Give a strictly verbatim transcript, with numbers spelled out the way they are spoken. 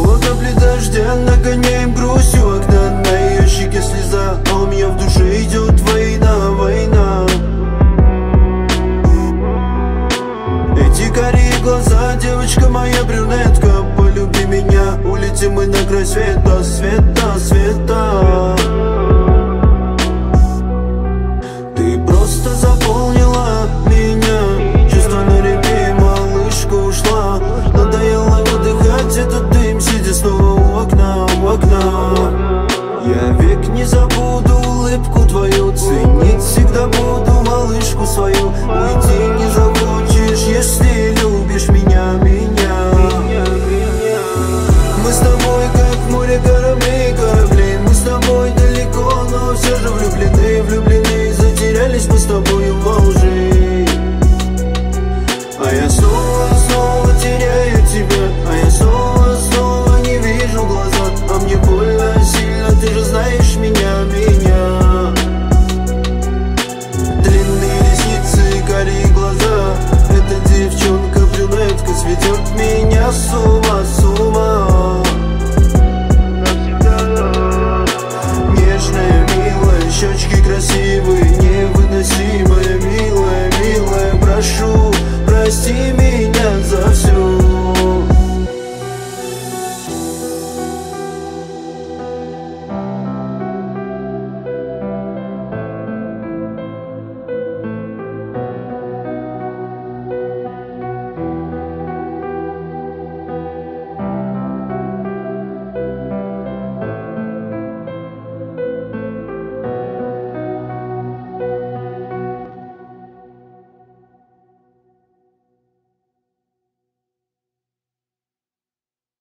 По капле дождя нагоняем грусть у окна, на ее щеке слеза, а у меня в душе идет война, война. Эти карие глаза, девочка моя брюнетка, полюби меня, улетим мы на край света, света, света. Ты просто заполнила меня, чувства на репе, малышка ушла. Надоело выдыхать этот дым, сидя снова у окна, у окна. Я век не забуду улыбку твою, ценить всегда буду малышку свою. Уйти не захочешь, если